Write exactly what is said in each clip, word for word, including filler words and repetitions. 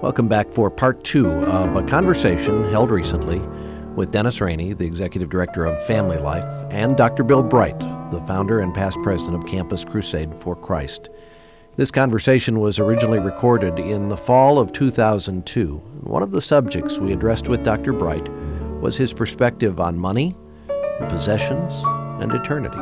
Welcome back for part two of a conversation held recently with Dennis Rainey, the Executive Director of Family Life, and Doctor Bill Bright, the founder and past president of Campus Crusade for Christ. This conversation was originally recorded in the fall of two thousand two. One of the subjects we addressed with Doctor Bright was his perspective on money, possessions, and eternity.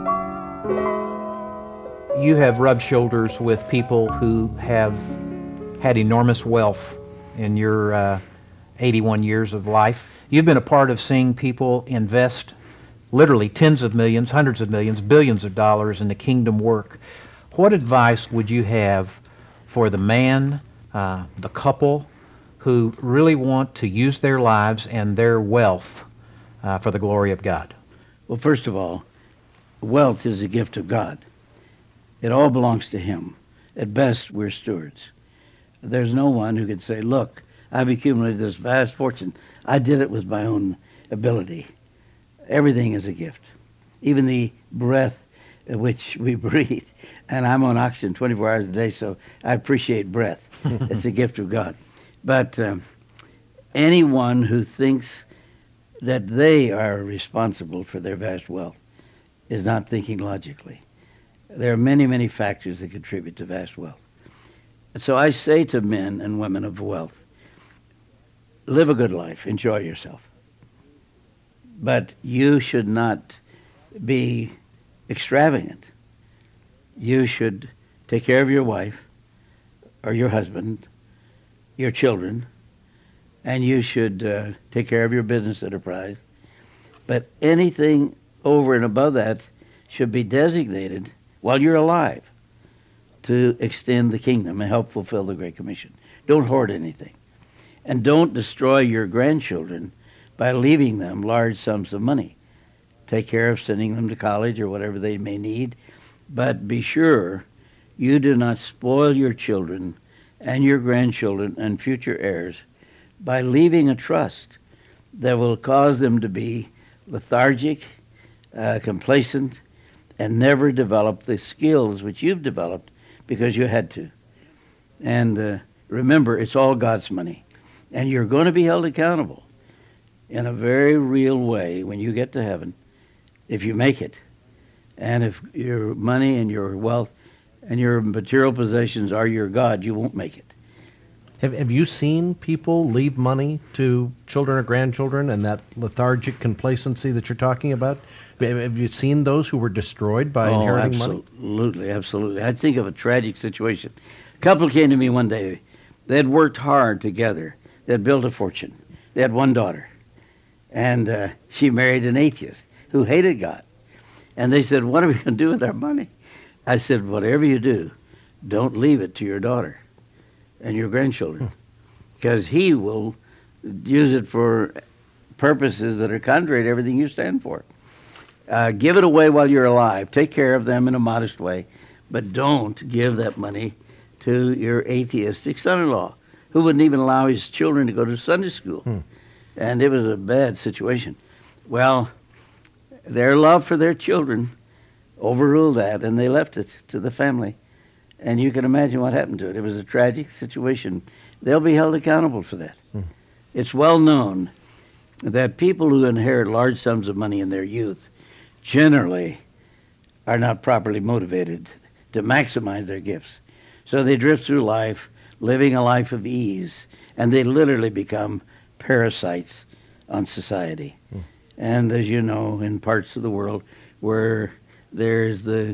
You have rubbed shoulders with people who have had enormous wealth in your uh, eighty-one years of life. You've been a part of seeing people invest literally tens of millions, hundreds of millions, billions of dollars in the kingdom work. What advice would you have for the man, uh, the couple, who really want to use their lives and their wealth uh, for the glory of God? Well, first of all, wealth is a gift of God. It all belongs to Him. At best, we're stewards. There's no one who could say, look, I've accumulated this vast fortune. I did it with my own ability. Everything is a gift. Even the breath which we breathe. And I'm on oxygen twenty-four hours a day, so I appreciate breath. It's a gift of God. But um, anyone who thinks that they are responsible for their vast wealth is not thinking logically. There are many, many factors that contribute to vast wealth. So I say to men and women of wealth, live a good life, enjoy yourself. But you should not be extravagant. You should take care of your wife or your husband, your children, and you should uh, take care of your business enterprise. But anything over and above that should be designated while you're alive to extend the kingdom and help fulfill the Great Commission. Don't hoard anything. And don't destroy your grandchildren by leaving them large sums of money. Take care of sending them to college or whatever they may need. But be sure you do not spoil your children and your grandchildren and future heirs by leaving a trust that will cause them to be lethargic, uh, complacent, and never develop the skills which you've developed because you had to. And uh, remember, it's all God's money. And you're going to be held accountable in a very real way when you get to heaven, if you make it. And if your money and your wealth and your material possessions are your God, you won't make it. Have, have you seen people leave money to children or grandchildren and that lethargic complacency that you're talking about? Have you seen those who were destroyed by oh, inheriting money? Absolutely, absolutely. I think of a tragic situation. A couple came to me one day. They had worked hard together. They had built a fortune. They had one daughter. And uh, she married an atheist who hated God. And they said, what are we going to do with our money? I said, whatever you do, don't leave it to your daughter and your grandchildren, because he will use it for purposes that are contrary to everything you stand for. Uh, give it away while you're alive. Take care of them in a modest way, but don't give that money to your atheistic son-in-law, who wouldn't even allow his children to go to Sunday school. Hmm. And it was a bad situation. Well, their love for their children overruled that, and they left it to the family. And you can imagine what happened to it. It was a tragic situation. They'll be held accountable for that. Hmm. It's well known that people who inherit large sums of money in their youth generally are not properly motivated to maximize their gifts. So they drift through life, living a life of ease, and they literally become parasites on society. Hmm. And as you know, in parts of the world where there's the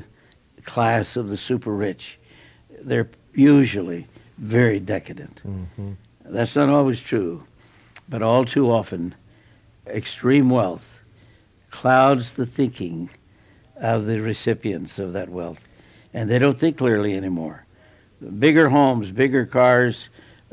class of the super rich, they're usually very decadent. Mm-hmm. That's not always true, but all too often, extreme wealth clouds the thinking of the recipients of that wealth, and they don't think clearly anymore. Bigger homes, bigger cars,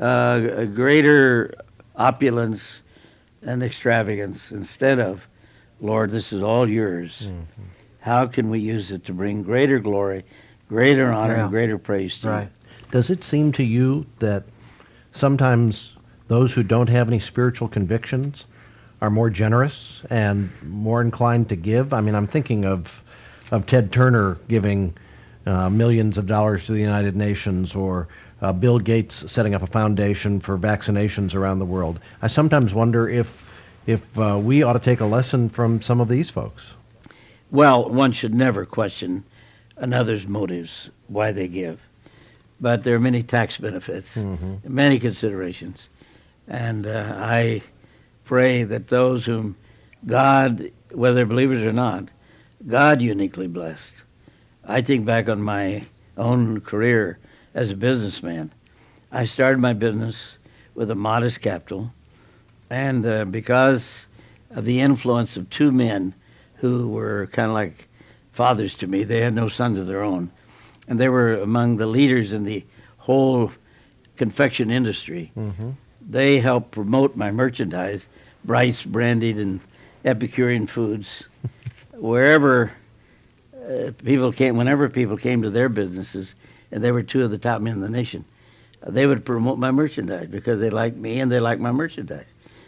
uh, greater opulence and extravagance, instead of, Lord, this is all yours. Mm-hmm. How can we use it to bring greater glory, greater honor, yeah. and greater praise to right. you? Does it seem to you that sometimes those who don't have any spiritual convictions are more generous and more inclined to give? I mean, I'm thinking of of Ted Turner giving uh, millions of dollars to the United Nations, or uh, Bill Gates setting up a foundation for vaccinations around the world. I sometimes wonder if if uh, we ought to take a lesson from some of these folks. Well, one should never question another's motives, why they give. But there are many tax benefits, mm-hmm. many considerations. And uh, I pray that those whom God, whether believers or not, God uniquely blessed. I think back on my own career as a businessman. I started my business with a modest capital, and uh, because of the influence of two men who were kind of like fathers to me, they had no sons of their own, and they were among the leaders in the whole confection industry. Mm-hmm. They helped promote my merchandise, Bryce Brandied and Epicurean Foods, wherever uh, people came, whenever people came to their businesses, and they were two of the top men in the nation, uh, they would promote my merchandise because they liked me and they liked my merchandise.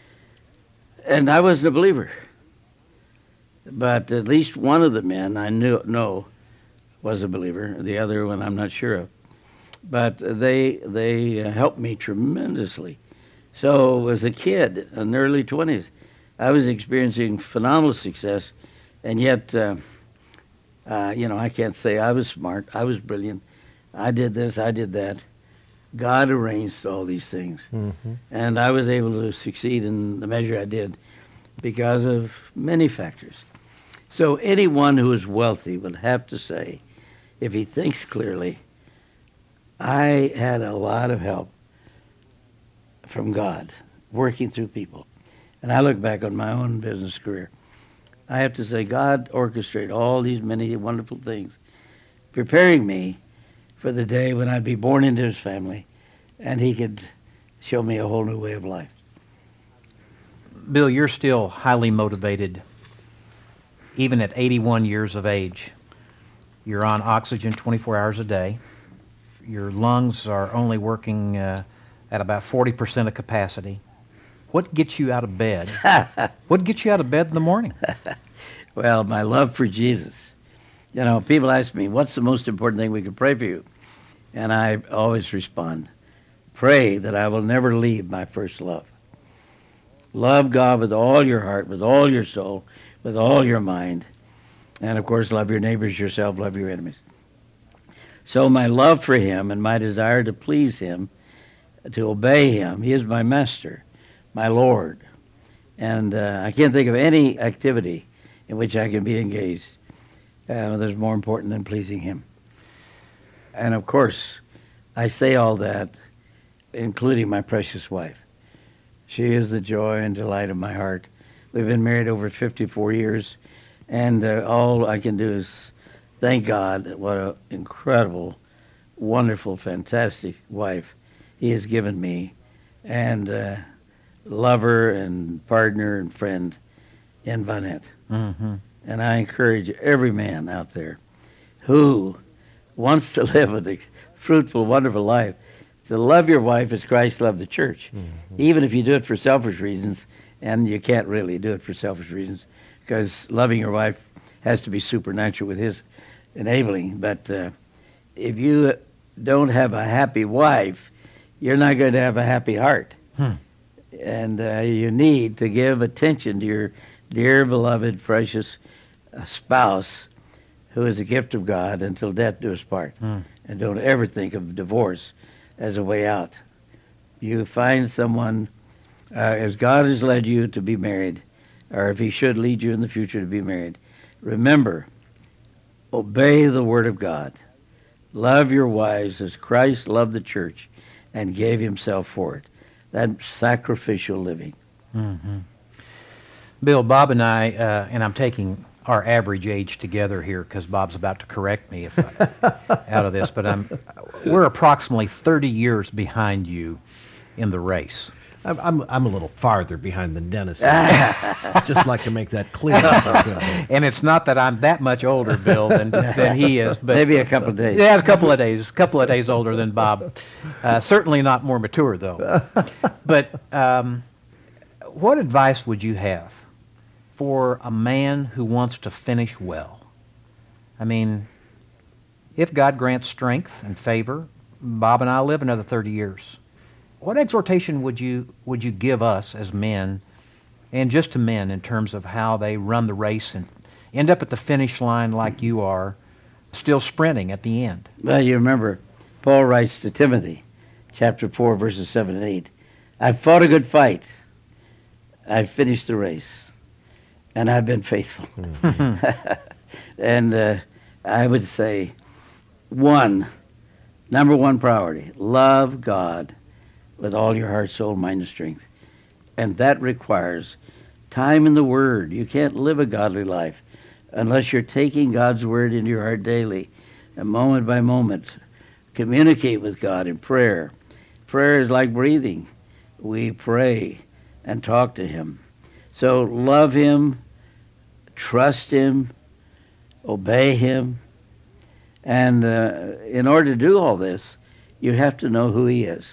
And I wasn't a believer. But at least one of the men I knew know was a believer. The other one I'm not sure of. But they they uh, helped me tremendously. So as a kid in the early twenties, I was experiencing phenomenal success, and yet, uh, uh, you know, I can't say I was smart. I was brilliant. I did this, I did that. God arranged all these things. Mm-hmm. And I was able to succeed in the measure I did because of many factors. So anyone who is wealthy would have to say, if he thinks clearly, I had a lot of help from God working through people. And I look back on my own business career. I have to say God orchestrated all these many wonderful things, preparing me for the day when I'd be born into his family and he could show me a whole new way of life. Bill, you're still highly motivated, even at eighty-one years of age. You're on oxygen twenty-four hours a day. Your lungs are only working uh, at about forty percent of capacity. What gets you out of bed? What gets you out of bed in the morning? Well, my love for Jesus. You know, people ask me, what's the most important thing we can pray for you? And I always respond, pray that I will never leave my first love. Love God with all your heart, with all your soul, with all your mind. And, of course, love your neighbors, yourself, love your enemies. So my love for him and my desire to please him, to obey him, he is my master, my Lord. And uh, I can't think of any activity in which I can be engaged uh, that's more important than pleasing him. And, of course, I say all that, including my precious wife. She is the joy and delight of my heart. We've been married over fifty-four years, and uh, all I can do is thank God. What an incredible, wonderful, fantastic wife he has given me, and uh, lover and partner and friend in Vanette. Mm-hmm. And I encourage every man out there who wants to live a fruitful, wonderful life to love your wife as Christ loved the church, mm-hmm. even if you do it for selfish reasons, and you can't really do it for selfish reasons, because loving your wife has to be supernatural with his enabling. But uh, if you don't have a happy wife, you're not going to have a happy heart. Hmm. And uh, you need to give attention to your dear, beloved, precious uh, spouse, who is a gift of God until death do us part. Hmm. And don't ever think of divorce as a way out. You find someone, uh, as God has led you to be married, or if he should lead you in the future to be married, remember, obey the word of God. Love your wives as Christ loved the church and gave himself for it. That's sacrificial living. Mm-hmm. Bill, Bob and I, uh, and I'm taking our average age together here because Bob's about to correct me if I, out of this, but I'm, we're approximately thirty years behind you in the race. I'm I'm, I'm a little farther behind than Dennis. Just like to make that clear. And it's not that I'm that much older, Bill, than than he is, but maybe a couple of days. Yeah, a couple of days, a couple of days older than Bob. Uh, certainly not more mature, though. But um, what advice would you have for a man who wants to finish well? I mean, if God grants strength and favor, Bob and I live another thirty years. What exhortation would you would you give us as men, and just to men, in terms of how they run the race and end up at the finish line like you are, still sprinting at the end? Well, you remember, Paul writes to Timothy, chapter four, verses seven and eight, I've fought a good fight. I've finished the race. And I've been faithful. Mm-hmm. And uh, I would say, one, number one priority, love God with all your heart, soul, mind, and strength. And that requires time in the Word. You can't live a godly life unless you're taking God's Word into your heart daily, and moment by moment. Communicate with God in prayer. Prayer is like breathing. We pray and talk to Him. So love Him, trust Him, obey Him. And uh, in order to do all this, you have to know who He is.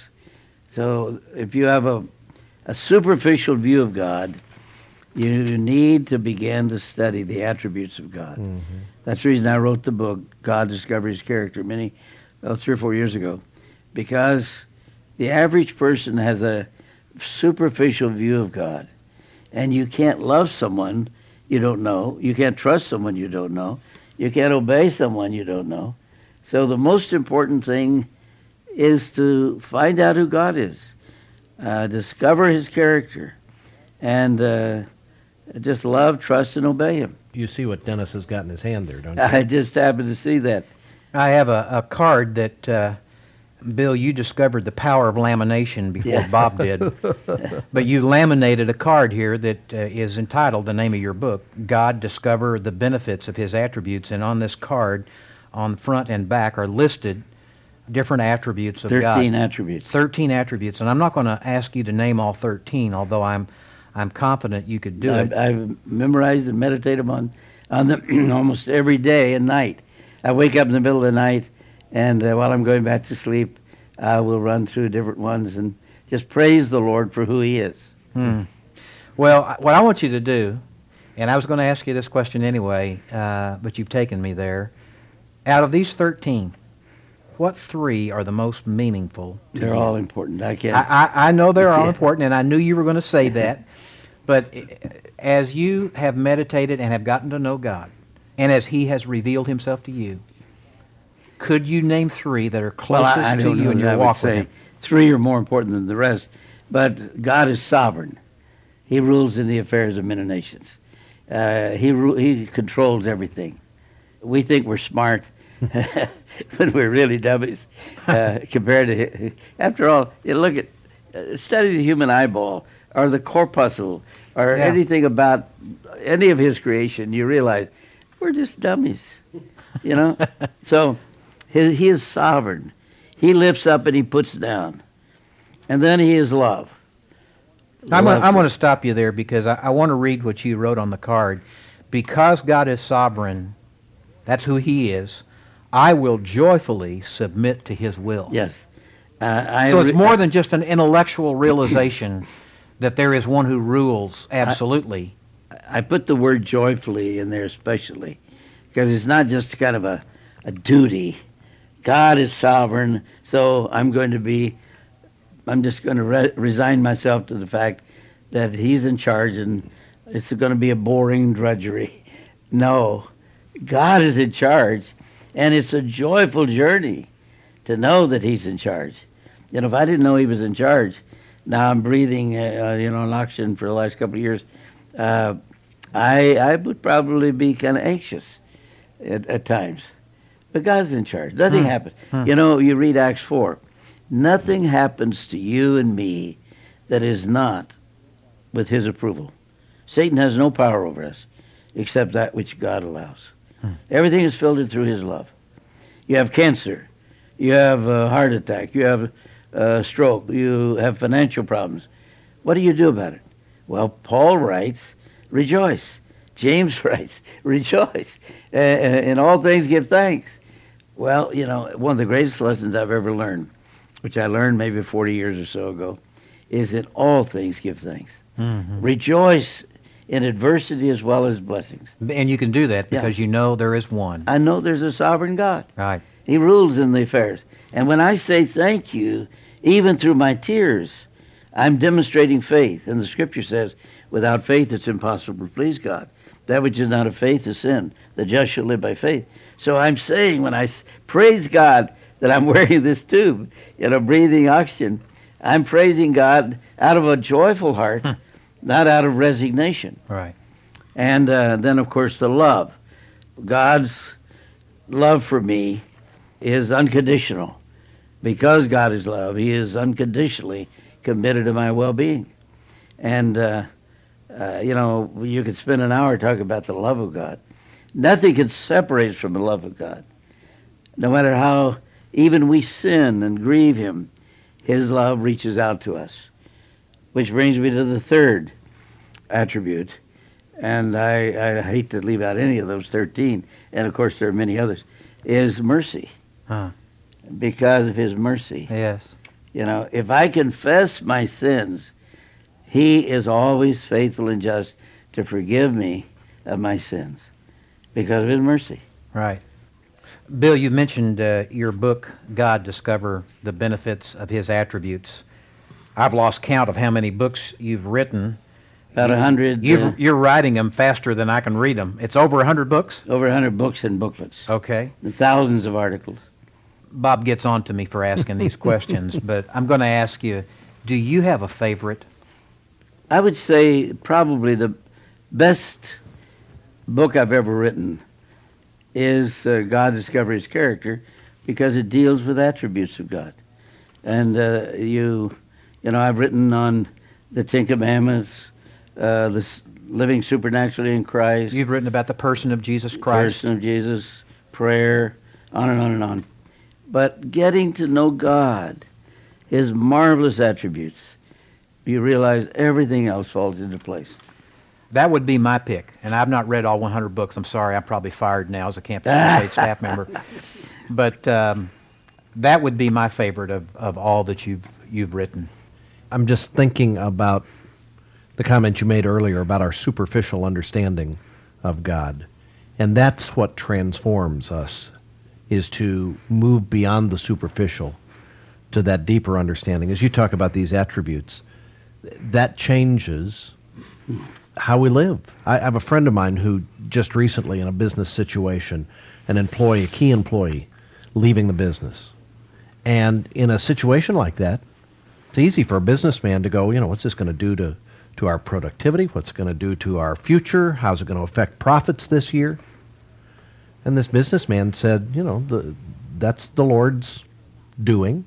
So if you have a, a superficial view of God, you need to begin to study the attributes of God. Mm-hmm. That's the reason I wrote the book, God Discover His Character, many, well, three or four years ago. Because the average person has a superficial view of God. And you can't love someone you don't know. You can't trust someone you don't know. You can't obey someone you don't know. So the most important thing is to find out who God is, uh, discover His character, and uh, just love, trust, and obey Him. You see what Dennis has got in his hand there, don't you? I just happened to see that. I have a, a card that, uh, Bill, you discovered the power of lamination before Yeah. Bob did. But you laminated a card here that uh, is entitled, the name of your book, God Discover the Benefits of His Attributes. And on this card, on the front and back, are listed different attributes of God. Thirteen attributes. Thirteen attributes. And I'm not going to ask you to name all thirteen, although I'm I'm confident you could do I've, it. I've memorized and meditated on, on them almost every day and night. I wake up in the middle of the night, and uh, while I'm going back to sleep, I will run through different ones and just praise the Lord for who He is. Hmm. Well, I- what I want you to do, and I was going to ask you this question anyway, uh, but you've taken me there. Out of these thirteen, what three are the most meaningful to They're you? all important. I can't. I, I, I know they're all Yeah. important, and I knew you were going to say that. But uh, as you have meditated and have gotten to know God, and as He has revealed Himself to you, could you name three that are well, closest I, I to don't you know in that your I would walk with say Him? three are more important than the rest, but God is sovereign. He rules in the affairs of many nations. Uh, he ru- He controls everything. We think we're smart, but we're really dummies uh, compared to Him. After all, you look at uh, study the human eyeball or the corpuscle or Yeah. anything about any of His creation. You realize we're just dummies, you know. So He, he is sovereign. He lifts up and He puts down, and then He is love. I'm Love gonna, I'm going to is- stop you there because I, I want to read what you wrote on the card. Because God is sovereign, that's who He is, I will joyfully submit to His will. Yes. Uh, I So it's re- more than just an intellectual realization that there is one who rules absolutely. I put the word joyfully in there especially because it's not just kind of a, a duty. God is sovereign, so I'm going to be, I'm just going to re- resign myself to the fact that He's in charge and it's going to be a boring drudgery. No, God is in charge, and it's a joyful journey to know that He's in charge. You know, if I didn't know He was in charge, now I'm breathing, uh, you know, in oxygen for the last couple of years, uh, I I would probably be kind of anxious at, at times. But God's in charge. Nothing Hmm. happens. Hmm. You know, you read Acts four. Nothing happens to you and me that is not with His approval. Satan has no power over us except that which God allows. Hmm. Everything is filtered through His love. You have cancer. You have a heart attack. You have a stroke. You have financial problems. What do you do about it? Well, Paul writes, rejoice. James writes, rejoice. Uh, in all things give thanks. Well, you know, one of the greatest lessons I've ever learned, which I learned maybe forty years or so ago, is in all things give thanks. Mhm. Rejoice in adversity as well as blessings. And you can do that Yeah. because you know there is one. I know there's a sovereign God. Right. He rules in the affairs. And when I say thank you, even through my tears, I'm demonstrating faith. And the Scripture says, without faith it's impossible to please God. That which is not of faith is sin. The just shall live by faith. So I'm saying when I s- praise God that I'm wearing this tube, you know, breathing oxygen, I'm praising God out of a joyful heart, hmm. not out of resignation. Right. And uh, then, of course, the love. God's love for me is unconditional. Because God is love, he is unconditionally committed to my well-being. And, uh, uh, you know, you could spend an hour talking about the love of God. Nothing can separate us from the love of God. No matter how even we sin and grieve him, his love reaches out to us. Which brings me to the third attribute. And I, I hate to leave out any of those thirteen, and of course there are many others, is mercy. Huh. Because of his mercy. Yes. You know, if I confess my sins, he is always faithful and just to forgive me of my sins because of his mercy. Right. Bill, you mentioned uh, your book, God, Discover the Benefits of His Attributes. I've lost count of how many books you've written. About a hundred. You've, Uh, you're writing them faster than I can read them. It's over a hundred books? over a hundred books and booklets. Okay. And thousands of articles. Bob gets on to me for asking these questions, but I'm going to ask you, do you have a favorite? I would say probably the best book I've ever written is uh, God, Discover His Character, because it deals with attributes of God. And uh, you, you know, I've written on the Ten Commandments, uh, the s- living supernaturally in Christ, You've written about the person of Jesus Christ. person of Jesus, prayer, on and on and on. But getting to know God, his marvelous attributes, you realize everything else falls into place. That would be my pick, and I've not read all one hundred books. I'm sorry, I'm probably fired now as a Campus Crusade staff member. But um, that would be my favorite of, of all that you've you've written. I'm just thinking about the comment you made earlier about our superficial understanding of God. And that's what transforms us, is to move beyond the superficial to that deeper understanding. As you talk about these attributes, that changes how we live. I have a friend of mine who just recently, in a business situation, an employee, a key employee, leaving the business. And in a situation like that, it's easy for a businessman to go, you know, what's this going to do to, to our productivity? What's it going to do to our future? How's it going to affect profits this year? And this businessman said, you know, the, that's the Lord's doing,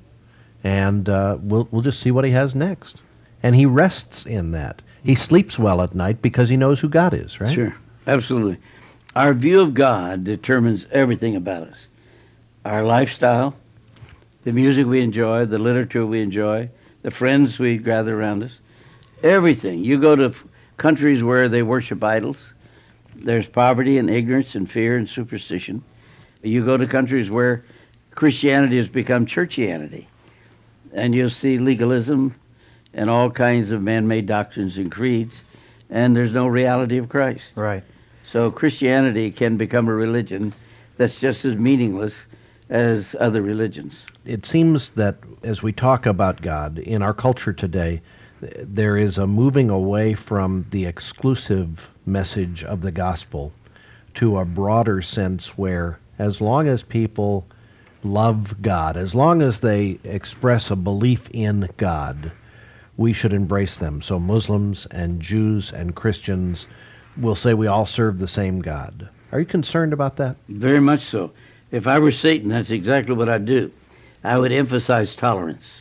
and uh, we'll we'll just see what he has next. And he rests in that. He sleeps well at night because he knows who God is, right? Sure, absolutely. Our view of God determines everything about us. Our lifestyle, the music we enjoy, the literature we enjoy, the friends we gather around us, everything. You go to f- countries where they worship idols, there's poverty and ignorance and fear and superstition. You go to countries where Christianity has become churchianity, and you'll see legalism and all kinds of man-made doctrines and creeds, and there's no reality of Christ. Right. So Christianity can become a religion that's just as meaningless as other religions. It seems that as we talk about God in our culture today, th- there is a moving away from the exclusive message of the gospel to a broader sense where as long as people love God, as long as they express a belief in God, we should embrace them. So Muslims and Jews and Christians will say we all serve the same God. Are you concerned about that? Very much so. If I were Satan, that's exactly what I'd do. I would emphasize tolerance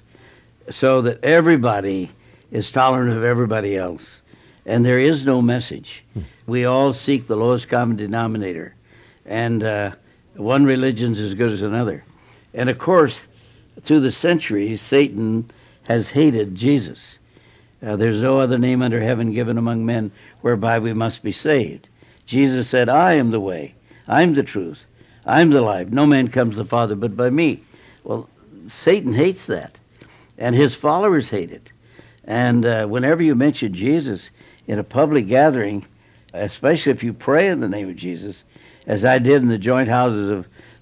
so that everybody is tolerant of everybody else. And there is no message. Hmm. We all seek the lowest common denominator. And uh, one religion's as good as another. And of course, through the centuries, Satan has hated Jesus. Uh, there's no other name under heaven given among men whereby we must be saved. Jesus said, I am the way, I'm the truth, I'm the life. No man comes to the Father but by me. Well, Satan hates that, and his followers hate it. And uh, whenever you mention Jesus in a public gathering, especially if you pray in the name of Jesus, as I did in the joint houses of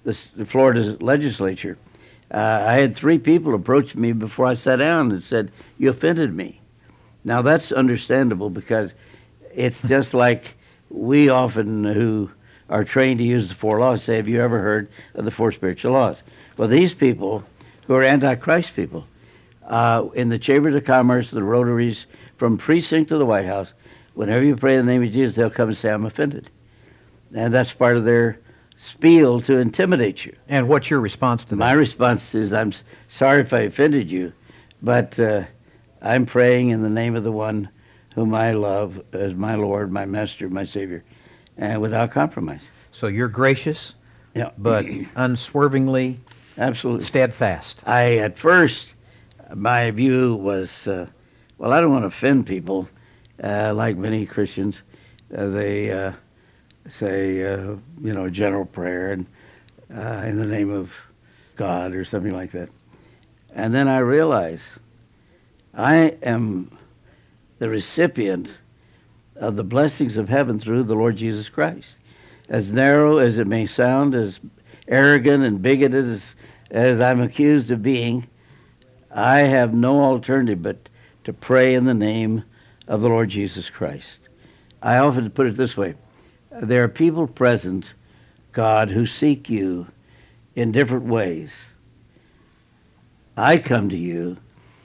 this, the Florida legislature, uh, I had three people approach me before I sat down and said, "You offended me." Now that's understandable because it's just like we often who are trained to use the four laws say, "Have you ever heard of the four spiritual laws?" Well, these people who are anti-Christ people, uh, in the Chambers of Commerce, the Rotaries, from precinct to the White House, whenever you pray in the name of Jesus, they'll come and say, "I'm offended." And that's part of their spiel to intimidate you. And what's your response to that? My response is, "I'm s- sorry if I offended you, but uh, I'm praying in the name of the one whom I love as my Lord, my Master, my Savior, and without compromise." So you're gracious, Yeah, but unswervingly absolutely. steadfast. I, at first, my view was, uh, well, I don't want to offend people, uh, like many Christians. Uh, they uh, say, uh, you know, a general prayer and uh, in the name of God or something like that. And then I realized I am the recipient of the blessings of heaven through the Lord Jesus Christ. As narrow as it may sound, as arrogant and bigoted as, as I'm accused of being, I have no alternative but to pray in the name of the Lord Jesus Christ. I often put it this way. There are people present, God, who seek you in different ways. I come to you,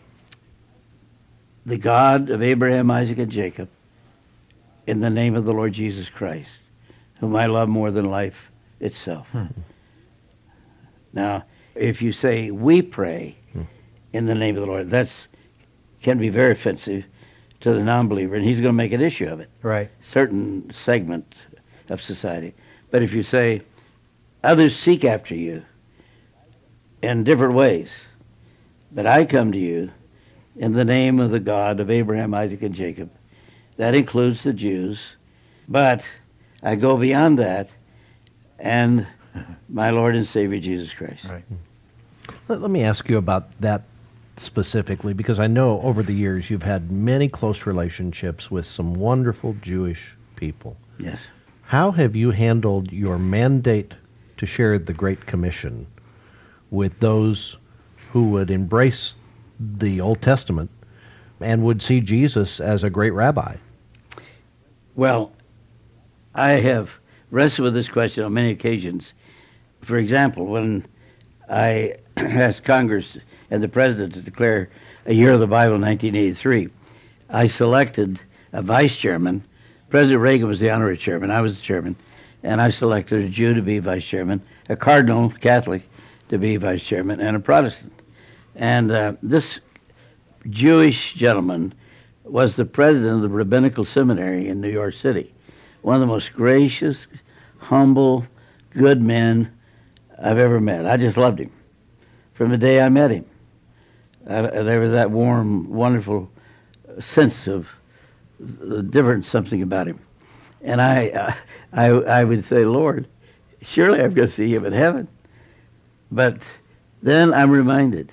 the God of Abraham, Isaac, and Jacob, in the name of the Lord Jesus Christ, whom I love more than life itself. Hmm. Now, if you say, "We pray in the name of the Lord," that's can be very offensive to the non-believer, and he's going to make an issue of it, Right. certain segment of society. But if you say, "Others seek after you in different ways, but I come to you in the name of the God of Abraham, Isaac, and Jacob," that includes the Jews, but I go beyond that, and my Lord and Savior Jesus Christ. Right. Let, let me ask you about that specifically, because I know over the years you've had many close relationships with some wonderful Jewish people. Yes. How have you handled your mandate to share the Great Commission with those who would embrace the Old Testament and would see Jesus as a great rabbi? Well, I have wrestled with this question on many occasions. For example, when I asked Congress and the President to declare a year of the Bible in nineteen eighty-three, I selected a vice chairman. President Reagan was the honorary chairman. I was the chairman. And I selected a Jew to be vice chairman, a cardinal Catholic to be vice chairman, and a Protestant. And uh, this Jewish gentleman was the president of the Rabbinical Seminary in New York City. One of the most gracious, humble, good men I've ever met. I just loved him from the day I met him. Uh, there was that warm, wonderful sense of the different something about him. And I, uh, I, I would say, "Lord, surely I'm going to see him in heaven." But then I'm reminded,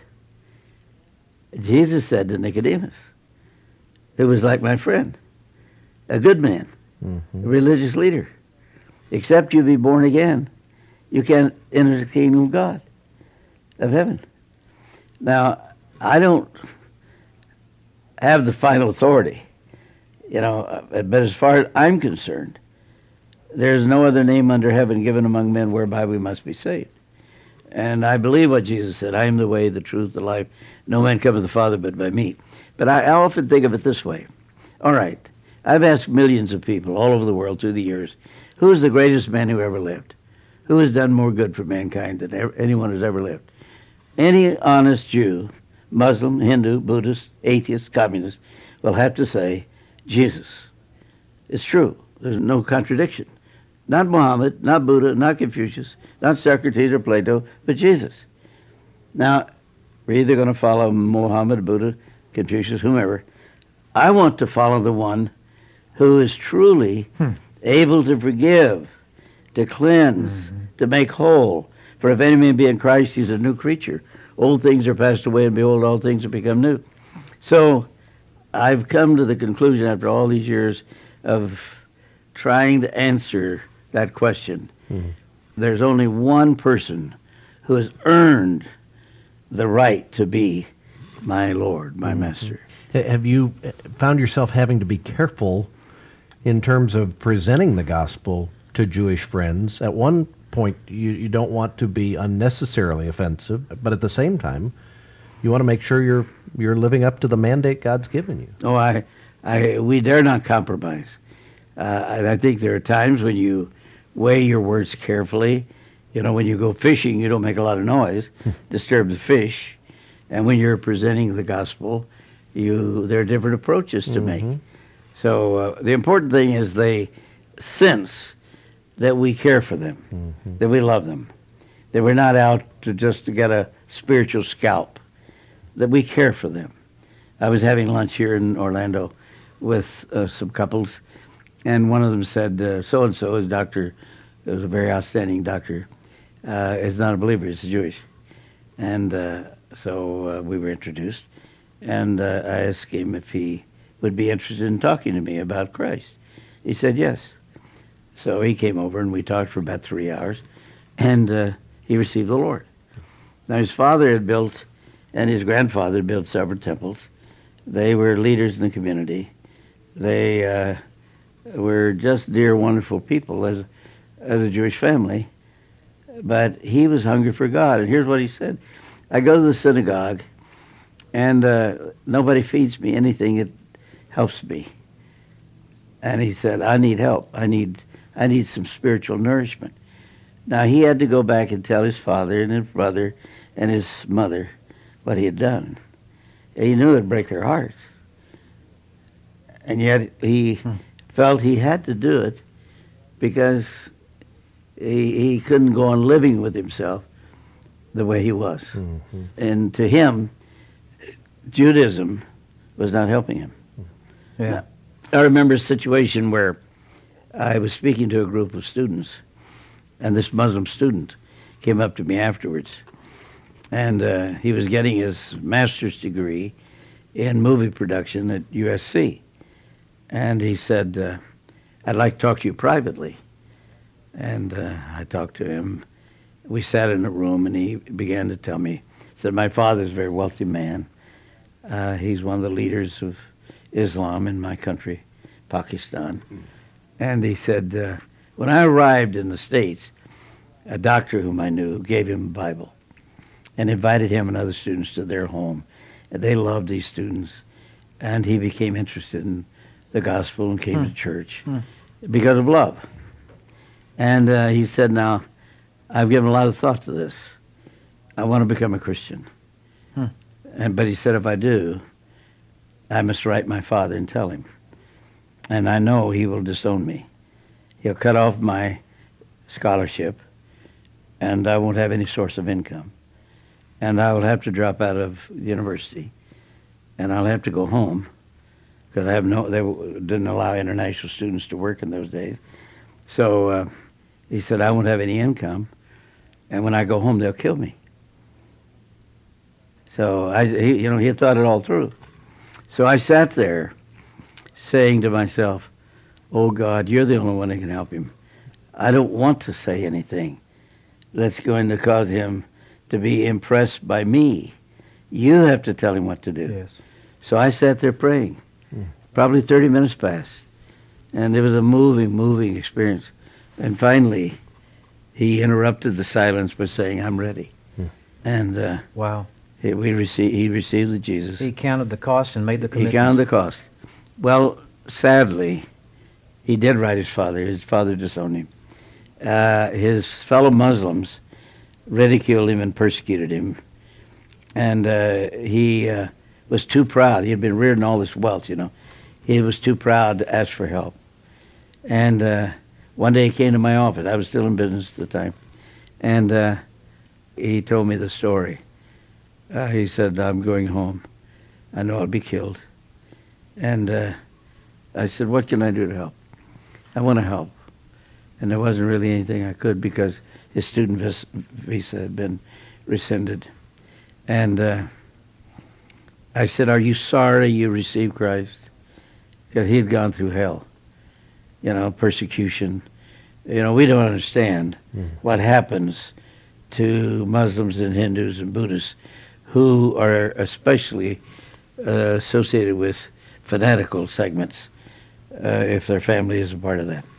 Jesus said to Nicodemus, who was like my friend, a good man, Mm-hmm. a religious leader, "Except you be born again, you can't enter the kingdom of God, of heaven." Now, I don't have the final authority, you know, but as far as I'm concerned, there is no other name under heaven given among men whereby we must be saved. And I believe what Jesus said, "I am the way, the truth, the life. No man cometh to the Father but by me." But I, I often think of it this way. All right, I've asked millions of people all over the world through the years, who is the greatest man who ever lived? Who has done more good for mankind than ever, anyone who's ever lived? Any honest Jew, Muslim, Hindu, Buddhist, atheist, communist, will have to say, Jesus. It's true. There's no contradiction. Not Muhammad, not Buddha, not Confucius, not Socrates or Plato, but Jesus. Now, we're either going to follow Muhammad, Buddha, Confucius, whomever. I want to follow the one who is truly Hmm. able to forgive, to cleanse, Mm-hmm. to make whole. For if any man be in Christ, he's a new creature. Old things are passed away, and behold, all things have become new. So I've come to the conclusion after all these years of trying to answer that question. Mhm. there's only one person who has earned the right to be my Lord, my master. Have you found yourself having to be careful in terms of presenting the gospel to Jewish friends? At one point, you, you don't want to be unnecessarily offensive, but at the same time, you want to make sure you're you're living up to the mandate God's given you. Oh, I, I, we dare not compromise. Uh, and I think there are times when you weigh your words carefully. You know, when you go fishing, you don't make a lot of noise, disturb the fish. And when you're presenting the gospel, you there are different approaches to Mm-hmm. make. So uh, the important thing is they sense that we care for them, Mm-hmm. that we love them, that we're not out to just to get a spiritual scalp, that we care for them. I was having lunch here in Orlando with uh, some couples, and one of them said, uh, so-and-so is doctor, it was a very outstanding doctor, uh, is not a believer, he's Jewish. And uh, so uh, we were introduced, and uh, I asked him if he would be interested in talking to me about Christ. He said yes. So he came over, and we talked for about three hours, and uh, he received the Lord. Now his father had built, and his grandfather built several temples. They were leaders in the community. They uh, were just dear, wonderful people as, as a Jewish family. But he was hungry for God. And here's what he said. I go to the synagogue, and uh, nobody feeds me anything that helps me. And he said, I need help. I need, I need some spiritual nourishment. Now, he had to go back and tell his father and his brother and his mother what he had done. And he knew it would break their hearts. And yet he hmm. felt he had to do it because he, he couldn't go on living with himself the way he was. Mm-hmm. And to him, Judaism was not helping him. Yeah. Now, I remember a situation where I was speaking to a group of students, and this Muslim student came up to me afterwards. And uh, he was getting his master's degree in movie production at U S C. And he said, uh, I'd like to talk to you privately. And uh, I talked to him. We sat in a room, and he began to tell me, he said, my father's a very wealthy man. Uh, he's one of the leaders of Islam in my country, Pakistan. Mm. And he said, uh, when I arrived in the States, a doctor whom I knew gave him a Bible and invited him and other students to their home. And they loved these students. And he became interested in the gospel and came hmm. to church hmm. because of love. And uh, he said, now, I've given a lot of thought to this. I want to become a Christian. Hmm. And but he said, if I do, I must write my father and tell him. And I know he will disown me. He'll cut off my scholarship, and I won't have any source of income. And I will have to drop out of university, and I'll have to go home, because I have no, they didn't allow international students to work in those days. So uh, he said, I won't have any income, and when I go home, they'll kill me. So I, he, you know, he had thought it all through. So I sat there saying to myself, oh God, you're the only one that can help him. I don't want to say anything that's going to cause him to be impressed by me. You have to tell him what to do. Yes. So I sat there praying. Mm. Probably thirty minutes passed. And it was a moving, moving experience. And finally, he interrupted the silence by saying, I'm ready. Mm. And uh, wow. He, we received, he received the Jesus. He counted the cost and made the commitment. He counted the cost. Well, sadly, he did write his father. His father disowned him. Uh, his fellow Muslims ridiculed him and persecuted him. And uh, he uh, was too proud. He had been reared in all this wealth, you know. He was too proud to ask for help. And uh, one day he came to my office. I was still in business at the time. And uh, he told me the story. Uh, he said, I'm going home. I know I'll be killed. And uh, I said, what can I do to help? I want to help. And there wasn't really anything I could because his student vis- visa had been rescinded. And uh, I said, are you sorry you received Christ? Because he had gone through hell, you know, persecution, You know, we don't understand what happens to Muslims and Hindus and Buddhists who are especially uh, associated with fanatical segments, uh, if their family is a part of that.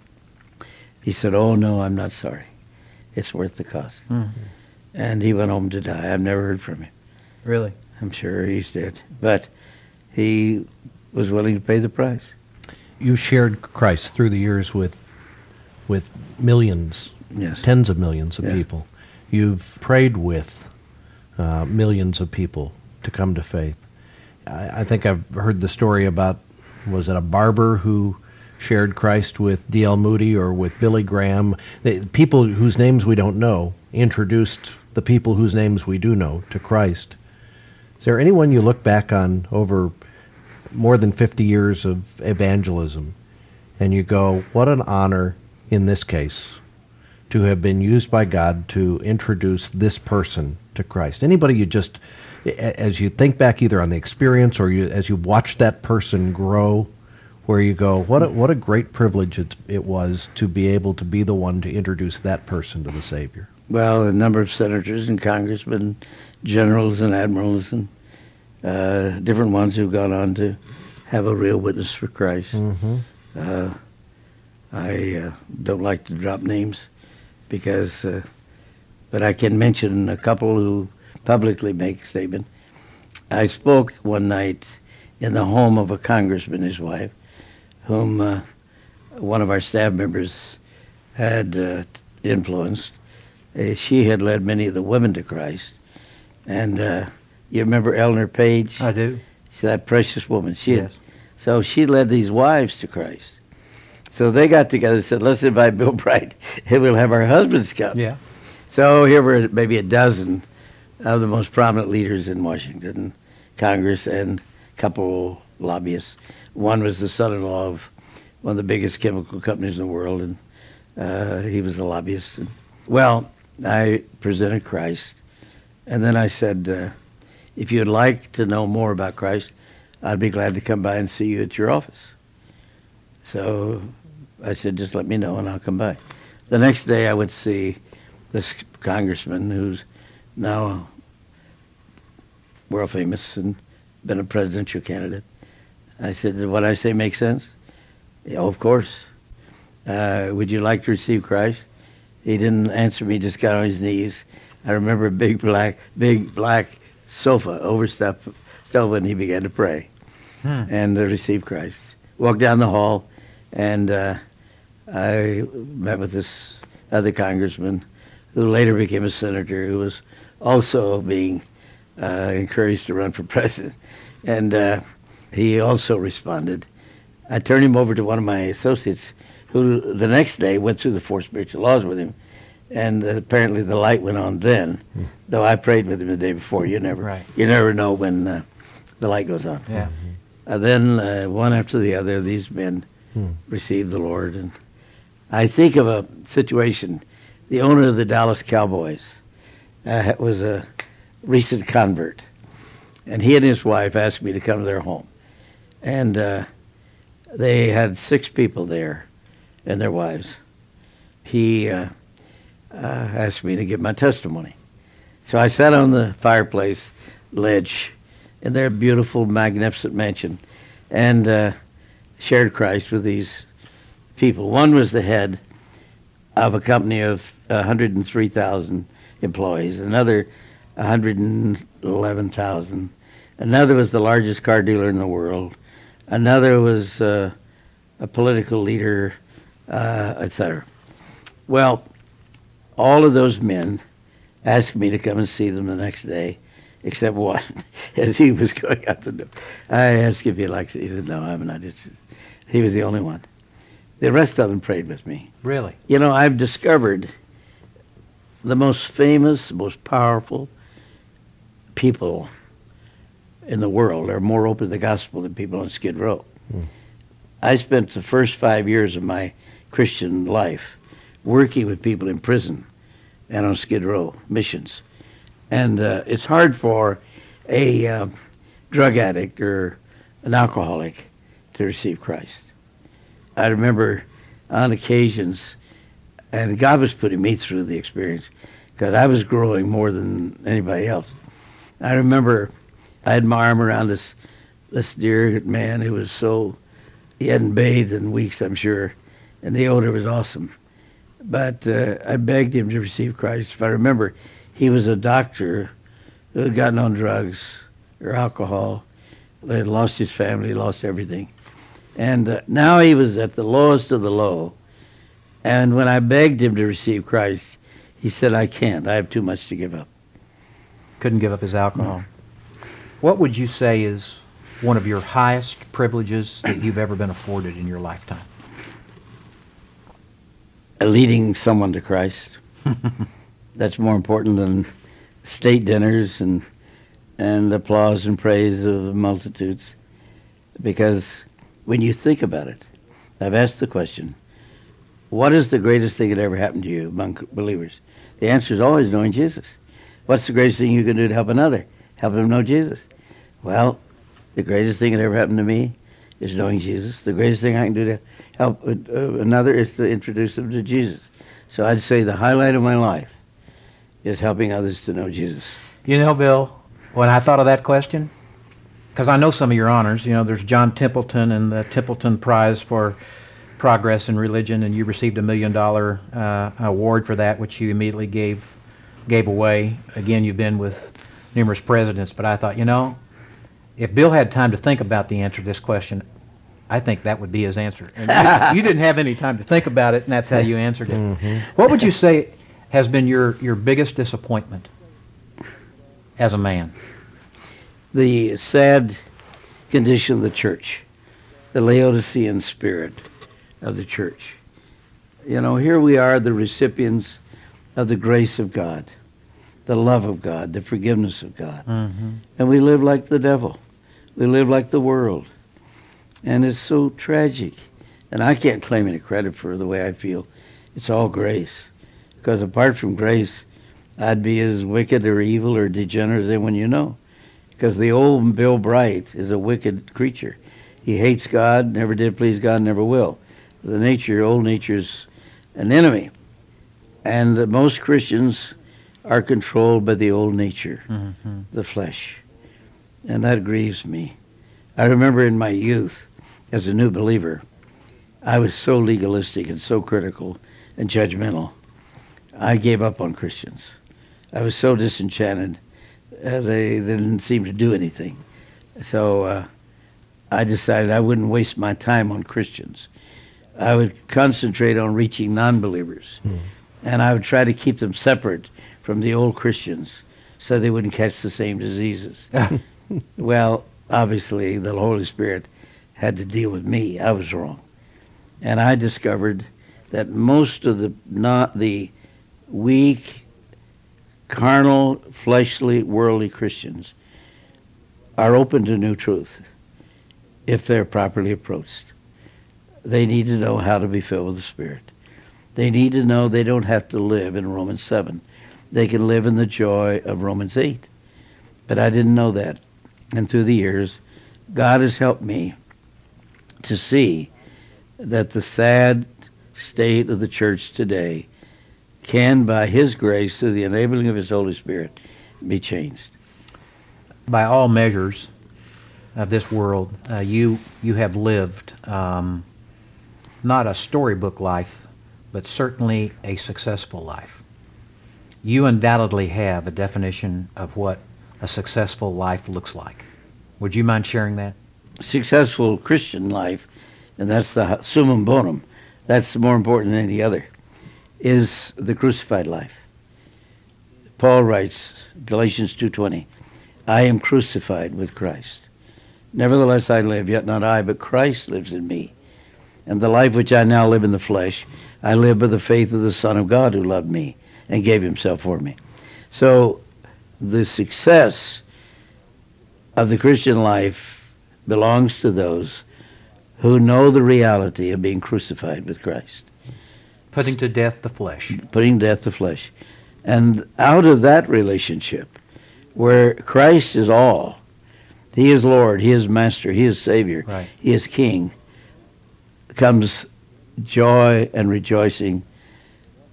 He said, oh, no, I'm not sorry. It's worth the cost. Mhm. And he went home to die. I've never heard from him. Really? I'm sure he's dead. But he was willing to pay the price. You shared Christ through the years with with millions, Yes. tens of millions of Yes. people. You've prayed with uh, millions of people to come to faith. I, I think I've heard the story about, was it a barber who shared Christ with D L Moody or with Billy Graham? The people whose names we don't know introduced the people whose names we do know to Christ. Is there anyone you look back on over more than fifty years of evangelism and you go, what an honor in this case to have been used by God to introduce this person to Christ? Anybody you just, a- as you think back either on the experience or you, as you've watched that person grow, where you go, what a, what a great privilege it, it was to be able to be the one to introduce that person to the Savior. Well, a number of senators and congressmen, generals and admirals, and uh, different ones who've gone on to have a real witness for Christ. Mm-hmm. Uh, I uh, don't like to drop names because, uh, but I can mention a couple who publicly make a statement. I spoke one night in the home of a congressman, his wife, whom uh, one of our staff members had uh, influenced. Uh, she had led many of the women to Christ. And uh, you remember Eleanor Page? I do. She's that precious woman. She had- Yes. so she led these wives to Christ. So they got together and said, let's invite Bill Bright and we'll have our husbands come. Yeah. So here were maybe a dozen of the most prominent leaders in Washington, Congress, and a couple lobbyists. One was the son-in-law of one of the biggest chemical companies in the world, and uh, he was a lobbyist. And, well, I presented Christ, and then I said, uh, if you'd like to know more about Christ, I'd be glad to come by and see you at your office. So I said, just let me know and I'll come by. The next day I went to see this congressman who's now world famous and been a presidential candidate. I said, did what I say make sense? Yeah, of course. Uh, would you like to receive Christ? He didn't answer me, just got on his knees. I remember a big black, big black sofa over stuff, stove, and he began to pray Hmm. and uh, receive Christ. Walked down the hall, and uh, I met with this other congressman who later became a senator, who was also being uh, encouraged to run for president. And uh, he also responded. I turned him over to one of my associates, who the next day went through the four spiritual laws with him. And uh, apparently the light went on then, though I prayed with him the day before. You never, Right. you never know when uh, the light goes on. Yeah. Uh, then uh, one after the other, these men Hmm. received the Lord. And I think of a situation. The owner of the Dallas Cowboys uh, was a recent convert, and he and his wife asked me to come to their home. And uh, they had six people there and their wives. He uh, uh, asked me to give my testimony. So I sat on the fireplace ledge in their beautiful, magnificent mansion and uh, shared Christ with these people. One was the head of a company of one hundred three thousand employees, another one hundred eleven thousand. Another was the largest car dealer in the world. Another was uh, a political leader, uh, et cetera. Well, all of those men asked me to come and see them the next day, except one, as he was going out the door. I asked if he liked it. He said, no, I'm not interested. He was the only one. The rest of them prayed with me. Really? You know, I've discovered the most famous, most powerful people in the world are more open to the gospel than people on Skid Row. Hmm. I spent the first five years of my Christian life working with people in prison and on Skid Row missions. And uh, it's hard for a uh, drug addict or an alcoholic to receive Christ. I remember on occasions And God was putting me through the experience because I was growing more than anybody else. I remember I had my arm around this this dear man who was so, he hadn't bathed in weeks, I'm sure, and the odor was awesome. But uh, I begged him to receive Christ. If I remember, he was a doctor who had gotten on drugs or alcohol. He had lost his family, lost everything. And uh, now he was at the lowest of the low. And when I begged him to receive Christ, he said, I can't. I have too much to give up. Couldn't give up his alcohol. What would you say is one of your highest privileges that you've ever been afforded in your lifetime? Leading someone to Christ. That's more important than state dinners and and applause and praise of multitudes. Because when you think about it, I've asked the question, what is the greatest thing that ever happened to you among believers? The answer is always knowing Jesus. What's the greatest thing you can do to help another? Help him know Jesus. Well, the greatest thing that ever happened to me is knowing Jesus. The greatest thing I can do to help uh, another is to introduce them to Jesus. So I'd say the highlight of my life is helping others to know Jesus. You know, Bill, when I thought of that question, because I know some of your honors, you know, there's John Templeton and the Templeton Prize for Progress in Religion, and you received a million dollar uh, award for that, which you immediately gave gave away. Again, you've been with numerous presidents, but I thought, you know, if Bill had time to think about the answer to this question, I think that would be his answer. And you, you didn't have any time to think about it, and that's how you answered it. Mm-hmm. What would you say has been your, your biggest disappointment as a man? The sad condition of the church, the Laodicean spirit of the church. You know, here we are, the recipients of the grace of God, the love of God, the forgiveness of God. Mm-hmm. And we live like the devil. We live like the world. And it's so tragic. And I can't claim any credit for the way I feel. It's all grace. Because apart from grace, I'd be as wicked or evil or degenerate as anyone you know. Because the old Bill Bright is a wicked creature. He hates God, never did please God, never will. The nature, old nature's an enemy. And that most Christians are controlled by the old nature, mm-hmm. the flesh. And that grieves me. I remember in my youth, as a new believer, I was so legalistic and so critical and judgmental. I gave up on Christians. I was so disenchanted. Uh, they, they didn't seem to do anything. So uh, I decided I wouldn't waste my time on Christians. I would concentrate on reaching non-believers. Mm. And I would try to keep them separate from the old Christians so they wouldn't catch the same diseases. Well, obviously, the Holy Spirit had to deal with me. I was wrong. And I discovered that most of the not the weak, carnal, fleshly, worldly Christians are open to new truth if they're properly approached. They need to know how to be filled with the Spirit. They need to know they don't have to live in Romans seven. They can live in the joy of Romans eight. But I didn't know that. And through the years, God has helped me to see that the sad state of the church today can, by His grace, through the enabling of His Holy Spirit, be changed. By all measures of this world, uh, you you have lived um, not a storybook life, but certainly a successful life. You undoubtedly have a definition of what a successful life looks like. Would you mind sharing that? Successful Christian life, and that's the summum bonum, that's more important than any other, is the crucified life. Paul writes, Galatians two twenty, I am crucified with Christ. Nevertheless I live, yet not I, but Christ lives in me. And the life which I now live in the flesh, I live by the faith of the Son of God who loved me and gave Himself for me. So the success of the Christian life belongs to those who know the reality of being crucified with Christ. Putting to death the flesh. Putting to death the flesh. And out of that relationship, where Christ is all, He is Lord, He is Master, He is Savior, right. He is King, comes joy and rejoicing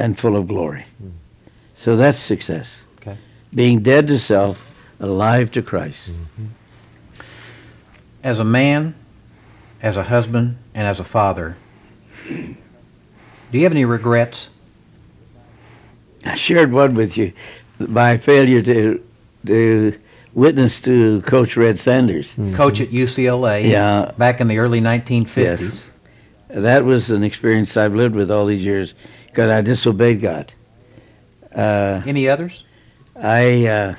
and full of glory. Mm. So that's success. Okay. Being dead to self, alive to Christ. Mm-hmm. As a man, as a husband, and as a father, do you have any regrets? I shared one with you. My failure to to witness to Coach Red Sanders. Mm-hmm. Coach at U C L A. Yeah. Back in the early nineteen fifties. Yes. That was an experience I've lived with all these years because I disobeyed God. Uh, Any others? I uh,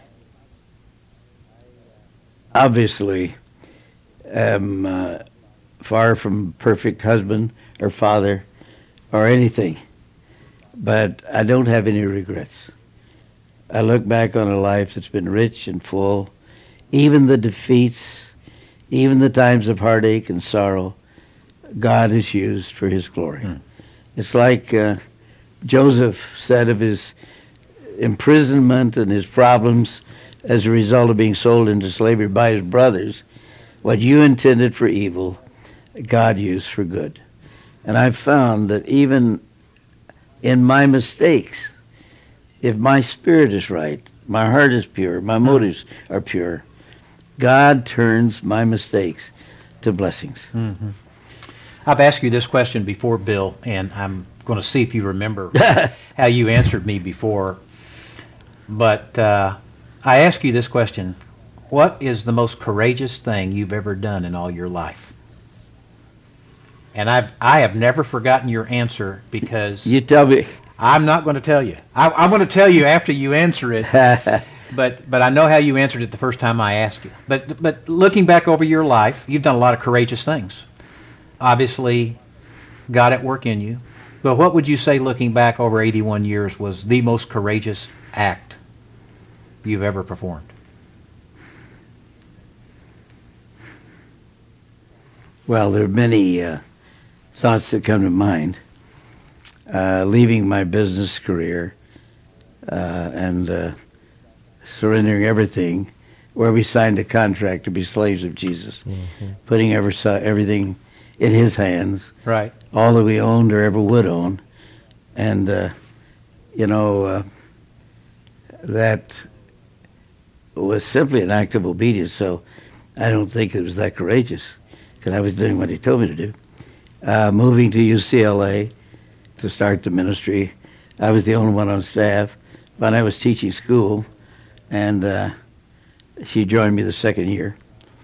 obviously am uh, far from perfect husband or father or anything, but I don't have any regrets. I look back on a life that's been rich and full, even the defeats, even the times of heartache and sorrow, God has used for his glory. Mm. It's like uh, Joseph said of his imprisonment and his problems as a result of being sold into slavery by his brothers, what you intended for evil, God used for good. And I've found that even in my mistakes, if my spirit is right, my heart is pure, my motives are pure, God turns my mistakes to blessings. Mm-hmm. I've asked you this question before, Bill, and I'm going to see if you remember how you answered me before. But uh, I ask you this question: what is the most courageous thing you've ever done in all your life? And I've I have never forgotten your answer because you tell me. I'm not going to tell you. I, I'm going to tell you after you answer it. but but I know how you answered it the first time I asked you. But but looking back over your life, you've done a lot of courageous things. Obviously, God at work in you. But what would you say, looking back over eighty-one years, was the most courageous act you've ever performed? Well, there are many uh, thoughts that come to mind. Uh, leaving my business career uh, and uh, surrendering everything, where we signed a contract to be slaves of Jesus, mm-hmm. putting every, everything in his hands, right? All that we owned or ever would own, and uh, you know uh, that was simply an act of obedience. So I don't think it was that courageous, because I was doing what he told me to do. Uh, moving to U C L A to start the ministry, I was the only one on staff, but I was teaching school, and uh, she joined me the second year.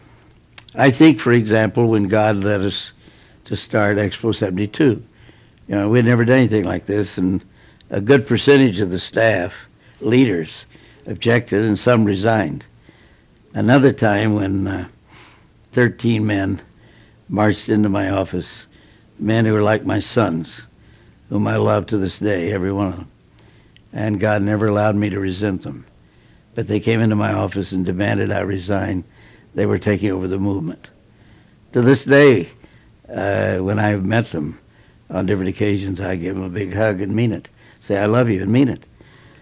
I think, for example, when God led us to start Expo seventy-two, you know, we'd never done anything like this, and a good percentage of the staff, leaders, objected, and some resigned. Another time when uh, thirteen men marched into my office, men who were like my sons, whom I love to this day, every one of them. And God never allowed me to resent them. But they came into my office and demanded I resign. They were taking over the movement. To this day, uh, when I've met them on different occasions, I give them a big hug and mean it. Say, I love you, and mean it.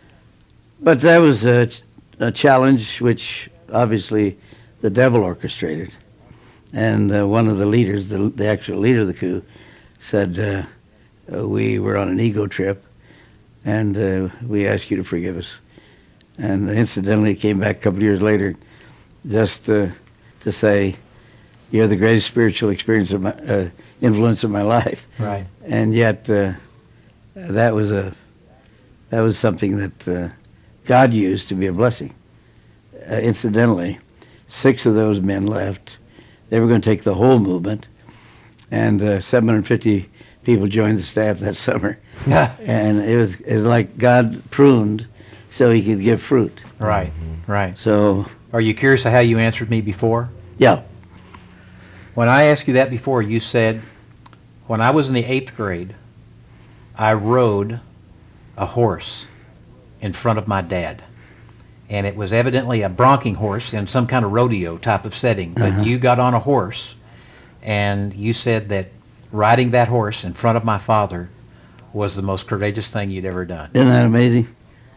But that was a, a challenge which obviously the devil orchestrated. And uh, one of the leaders, the, the actual leader of the coup, said, uh, uh, we were on an ego trip, and uh, we ask you to forgive us. And incidentally, came back a couple of years later just uh, to say, you're the greatest spiritual experience of my, uh, influence of my life. Right. And yet, uh, that was a that was something that uh, God used to be a blessing. Uh, incidentally, six of those men left. They were going to take the whole movement, and uh, seven hundred fifty people joined the staff that summer. And it was it was like God pruned so he could give fruit. Right, right. So, are you curious of how you answered me before? yeah. When I asked you that before, you said, when I was in the eighth grade, I rode a horse in front of my dad. And it was evidently a bronking horse in some kind of rodeo type of setting. But uh-huh. You got on a horse, and you said that riding that horse in front of my father was the most courageous thing you'd ever done. Isn't that amazing?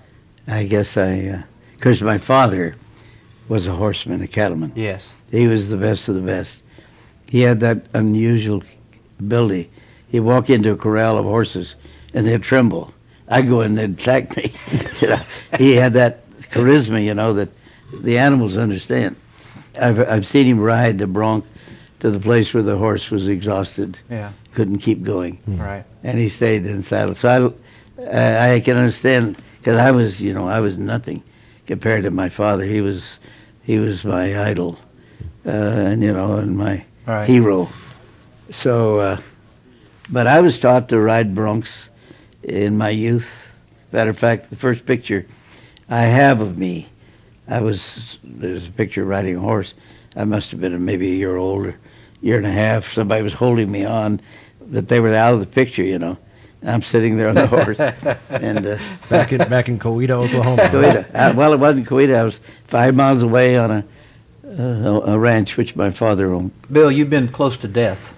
I guess I, because uh, my father was a horseman, a cattleman. Yes. He was the best of the best. He had that unusual ability. He'd walk into a corral of horses, and they'd tremble I go in and attack me. You know, he had that charisma, you know, that the animals understand. I've I've seen him ride the bronc to the place where the horse was exhausted, Yeah. couldn't keep going, Right. and he stayed in the saddle. So I I can understand, because I was, you know, I was nothing compared to my father. He was he was my idol, uh, and you know, and my Right. hero. So, uh, but I was taught to ride broncs in my youth. Matter of fact, the first picture I have of me, I was, there's a picture riding a horse. I must have been maybe a year old or year and a half. Somebody was holding me on, but they were out of the picture, you know. I'm sitting there on the horse. and uh, Back in back in Coweta, Oklahoma. Coweta. Uh, well, it wasn't Coweta. I was five miles away on a, uh, a ranch which my father owned. Bill, you've been close to death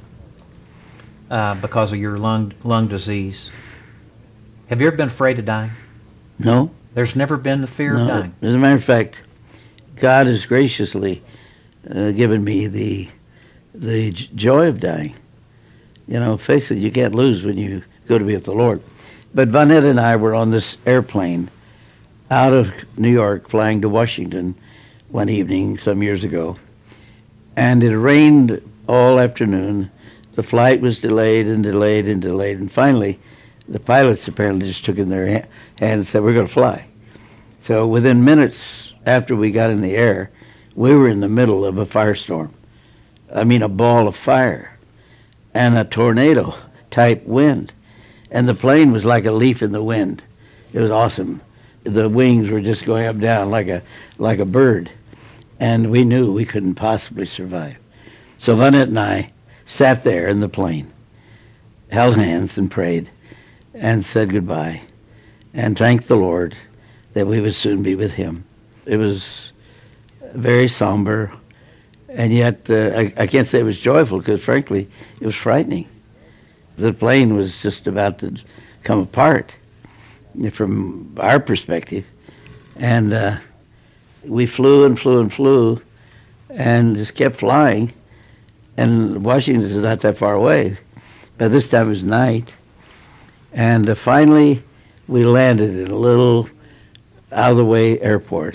uh, because of your lung lung disease. Have you ever been afraid of dying? No? There's never been the fear No. of dying. As a matter of fact, God has graciously uh, given me the the j- joy of dying. You know, face it, you can't lose when you go to be with the Lord. But Vonette and I were on this airplane out of New York flying to Washington one evening some years ago. And it rained all afternoon. The flight was delayed and delayed and delayed. And finally, the pilots apparently just took in their ha- hands and said, we're going to fly. So within minutes after we got in the air, we were in the middle of a firestorm. I mean, a ball of fire and a tornado type wind. And the plane was like a leaf in the wind. It was awesome. The wings were just going up down like a like a bird. And we knew we couldn't possibly survive. So Vonette and I sat there in the plane, held hands and prayed, and said goodbye, and thanked the Lord that we would soon be with him. It was very somber, and yet uh, I, I can't say it was joyful, because frankly, it was frightening. The plane was just about to come apart from our perspective, and uh, we flew and flew and flew and just kept flying, and Washington is not that far away. By this time it was night, and uh, finally we landed in a little out-of-the-way airport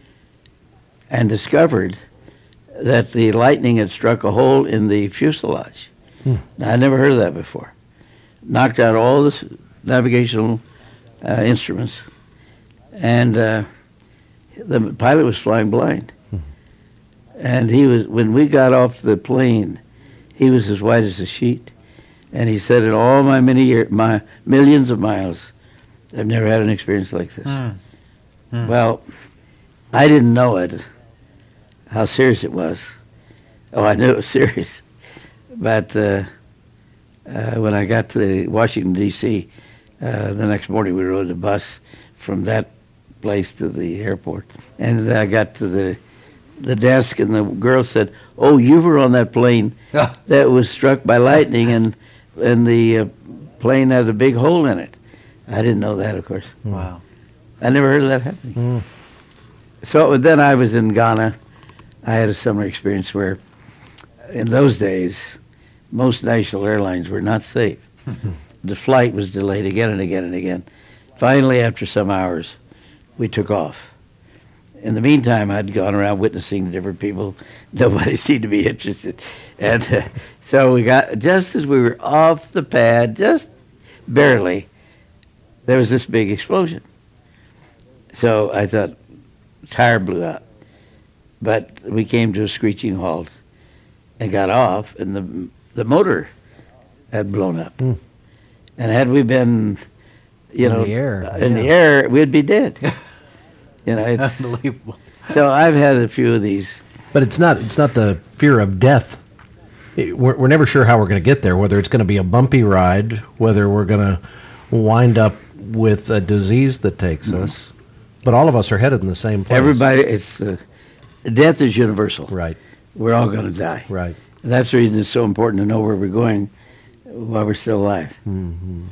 and discovered that the lightning had struck a hole in the fuselage. Hmm. Now, I'd never heard of that before. Knocked out all the s- navigational uh, instruments, and uh, the pilot was flying blind. Hmm. And he was, when we got off the plane, he was as white as a sheet. And he said, in all my many year, my millions of miles, I've never had an experience like this. Mm. Mm. Well, I didn't know it, how serious it was. Oh, I knew it was serious. But uh, uh, when I got to Washington, D C, uh, the next morning we rode the bus from that place to the airport. And I got to the the desk, and the girl said, oh, you were on that plane that was struck by lightning, and and the uh, plane had a big hole in it. I didn't know that, of course. Wow. I never heard of that happening. Mm. So then I was in Ghana. I had a summer experience where, in those days, most national airlines were not safe. The flight was delayed again and again and again. Finally, after some hours, we took off. In the meantime, I'd gone around witnessing to different people. Nobody seemed to be interested. And uh, so we got, just as we were off the pad, just barely, there was this big explosion. So I thought, tire blew out. But we came to a screeching halt and got off, and the the motor had blown up. Mm. And had we been, you In know, the air, uh, in yeah. the air, we'd be dead. You know, it's Unbelievable. so I've had a few of these. But it's not it's not the fear of death. It- we're, we're never sure how we're going to get there, whether it's going to be a bumpy ride, whether we're going to wind up with a disease that takes Mm-hmm. us. But all of us are headed in the same place. Everybody, it's uh, death is universal. Right, We're all going to die. right. And that's the reason it's so important to know where we're going while we're still alive. Mm-hmm.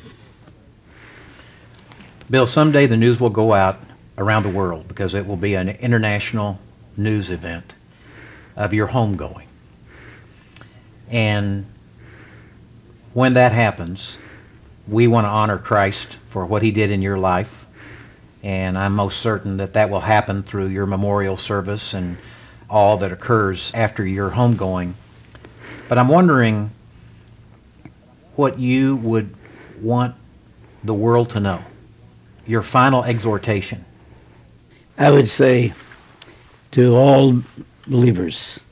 Bill, someday the news will go out around the world, because it will be an international news event of your homegoing. And when that happens, we want to honor Christ for what he did in your life, and I'm most certain that that will happen through your memorial service and all that occurs after your homegoing. But I'm wondering what you would want the world to know, your final exhortation. I would say to all believers,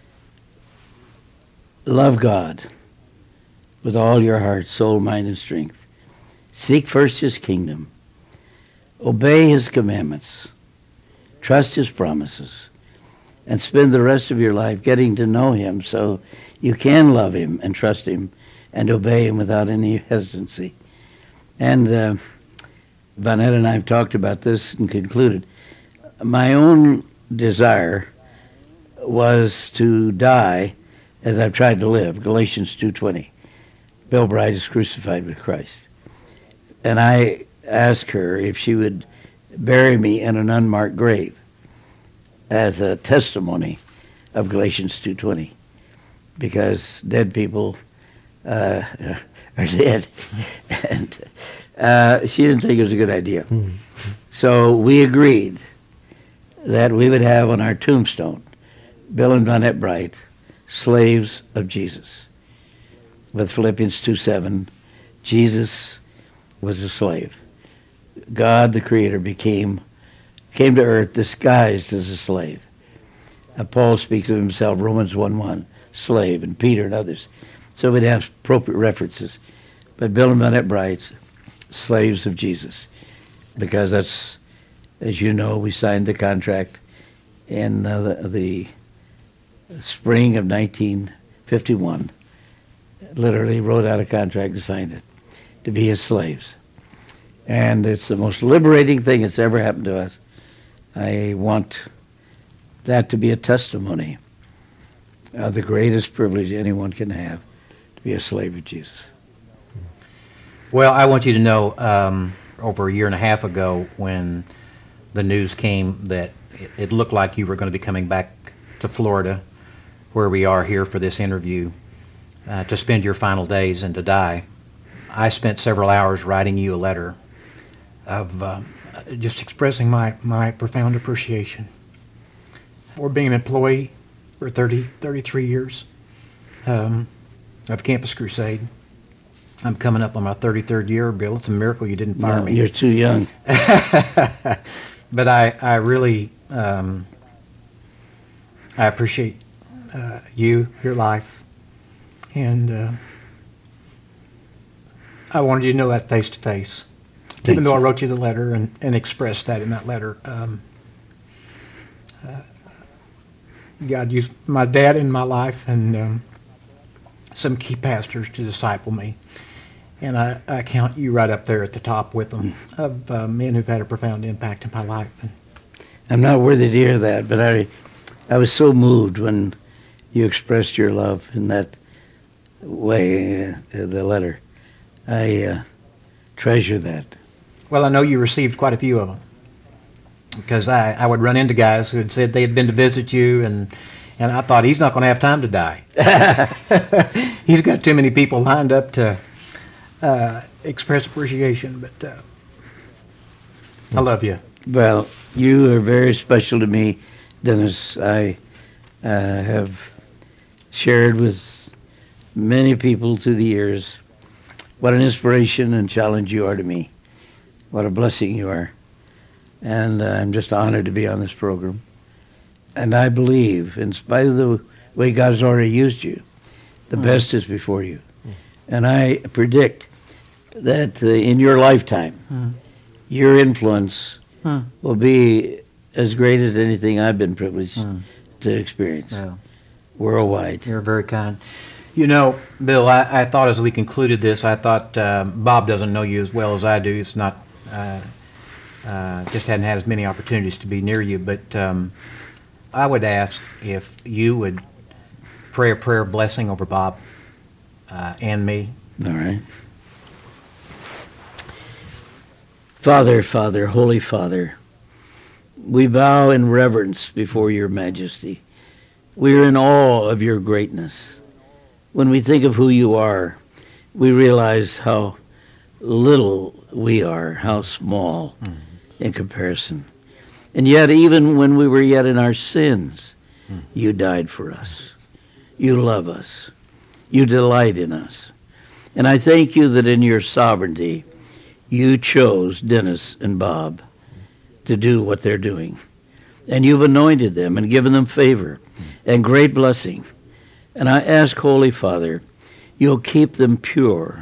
love God with all your heart, soul, mind, and strength. Seek first his kingdom. Obey his commandments. Trust his promises. And spend the rest of your life getting to know him so you can love him and trust him and obey him without any hesitancy. And uh, Vonette and I have talked about this and concluded. My own desire was to die as I've tried to live, Galatians two twenty. Bill Bright is crucified with Christ. And I asked her if she would bury me in an unmarked grave as a testimony of Galatians two twenty, because dead people uh, are dead. And uh, she didn't think it was a good idea. Mm-hmm. So we agreed that we would have on our tombstone, Bill and Vonette Bright, slaves of Jesus. With Philippians two seven, Jesus was a slave. God, the Creator, became came to earth disguised as a slave. Uh, Paul speaks of himself, Romans one one, slave, and Peter and others. So we'd have appropriate references. But Bill and Vonette Bright, slaves of Jesus, because that's, as you know, we signed the contract in uh, the, the spring of nineteen fifty-one. Literally wrote out a contract and signed it to be his slaves. And it's the most liberating thing that's ever happened to us. I want that to be a testimony of the greatest privilege anyone can have, to be a slave of Jesus. Well, I want you to know, um, over a year and a half ago, when the news came that it, it looked like you were going to be coming back to Florida, where we are here for this interview, uh, to spend your final days and to die, I spent several hours writing you a letter of uh, just expressing my, my profound appreciation for being an employee for thirty, thirty-three years um, of Campus Crusade. I'm coming up on my thirty-third year, Bill. It's a miracle you didn't fire No, me. you're too young. But I, I really, um, I appreciate uh, you, your life, and uh, I wanted you to know that face to face. Even though I wrote you the letter and, and expressed that in that letter, um, uh, God used my dad in my life and um, some key pastors to disciple me. And I, I count you right up there at the top with them of uh, men who've had a profound impact in my life. And I'm not worthy to hear that, but I, I was so moved when you expressed your love in that way, uh, the letter. I uh, treasure that. Well, I know you received quite a few of them, because I, I would run into guys who had said they had been to visit you, and, and I thought, he's not going to have time to die. He's got too many people lined up to uh, express appreciation, but uh, I love you. Well, you are very special to me, Dennis. I uh, have shared with many people through the years what an inspiration and challenge you are to me. What a blessing you are. And uh, I'm just honored to be on this program. And I believe, in spite of the way God's already used you, the mm. best is before you. Mm. And I predict that uh, in your lifetime, mm. your influence mm. will be as great as anything I've been privileged mm. to experience yeah. worldwide. You're very kind. You know, Bill, I, I thought as we concluded this, I thought uh, Bob doesn't know you as well as I do. It's not, uh, uh, just hadn't had as many opportunities to be near you. But um, I would ask if you would pray a prayer of blessing over Bob uh, and me. All right. Father, Father, Holy Father, we bow in reverence before your majesty. We are in awe of your greatness. When we think of who you are, we realize how little we are, how small mm. in comparison. And yet, even when we were yet in our sins, mm. you died for us. You love us. You delight in us. And I thank you that in your sovereignty, you chose Dennis and Bob to do what they're doing. And you've anointed them and given them favor and great blessing. And I ask, Holy Father, you'll keep them pure.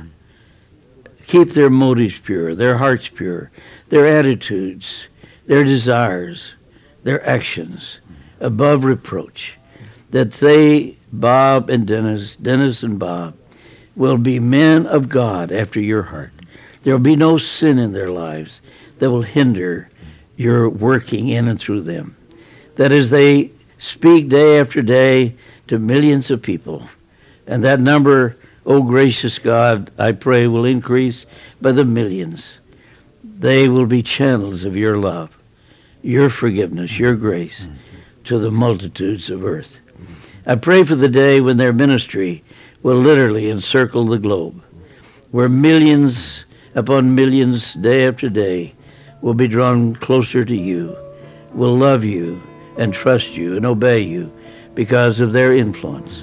Keep their motives pure, their hearts pure, their attitudes, their desires, their actions above reproach. That they, Bob and Dennis, Dennis and Bob, will be men of God after your heart. There will be no sin in their lives that will hinder your working in and through them. That as they speak day after day to millions of people, and that number, oh gracious God, I pray will increase by the millions, they will be channels of your love, your forgiveness, your grace to the multitudes of earth. I pray for the day when their ministry will literally encircle the globe, where millions upon millions, day after day, will be drawn closer to you, will love you and trust you and obey you because of their influence.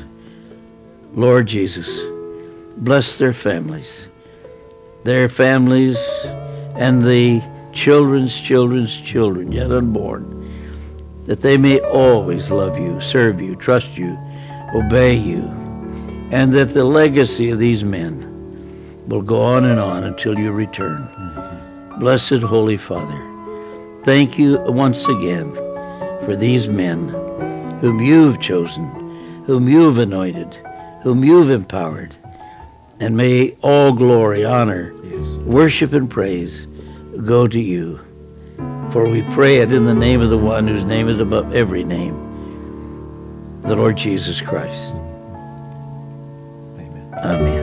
Lord Jesus, bless their families, their families and the children's children's children yet unborn, that they may always love you, serve you, trust you, obey you, and that the legacy of these men will go on and on until you return. Mm-hmm. Blessed Holy Father, thank you once again for these men whom you've chosen, whom you've anointed, whom you've empowered. And may all glory, honor, yes. worship, and praise go to you. For we pray it in the name of the one whose name is above every name, the Lord Jesus Christ. Amen. Amen.